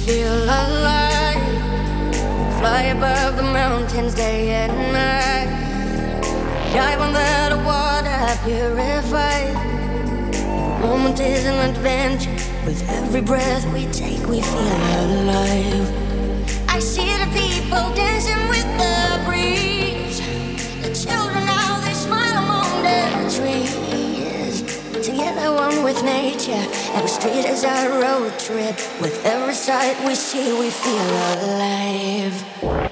feel alive. Fly above the mountains day and night. Dive under the water, purified. The moment is an adventure. With every breath we take, we feel alive. I see the people dancing with the breeze. The children now, they smile among the trees. Together one with nature. Every street is our road trip. With every sight we see, we feel alive.